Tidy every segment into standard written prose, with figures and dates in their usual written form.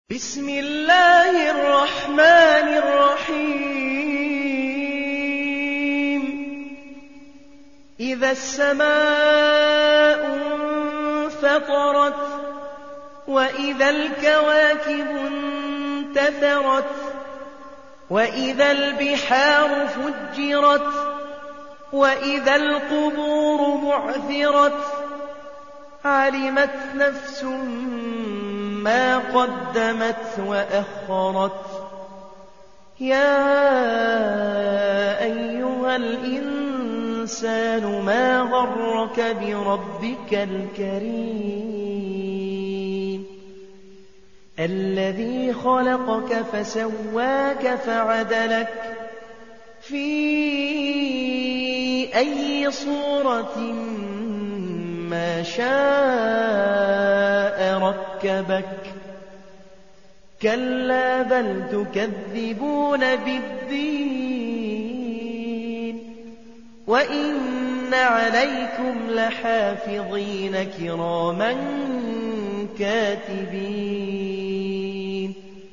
بسم الله الرحمن الرحيم إذا السماء انفطرت وإذا الكواكب انتثرت وإذا البحار فجرت وإذا القبور بعثرت علمت نفس ما قدمت وأخرت يا أيها الإنسان ما غرك بربك الكريم الذي خلقك فسواك فعدلك في أي صورة ما شاء ركبك كلا بل تكذبون بالدين وإن عليكم لحافظين كراما كاتبين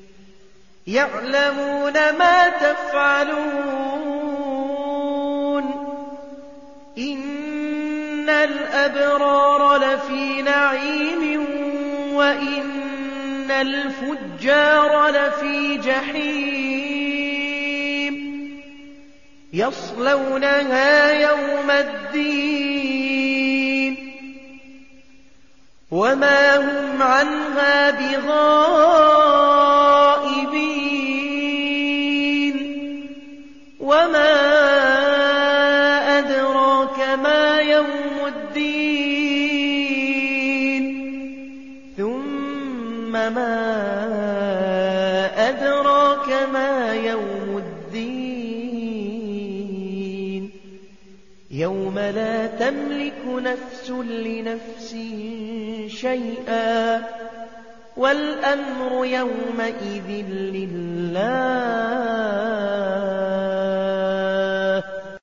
يعلمون ما تفعلون إن الأبرار لفي نعيم وإن الفجار لفي جحيم يصلونها يوم الدين وما هم عنها بغائبين وما أدراك ما يوم ما أدراك ما يوم الدين يوم لا تملك نفس لنفس شيئا والأمر يومئذ لله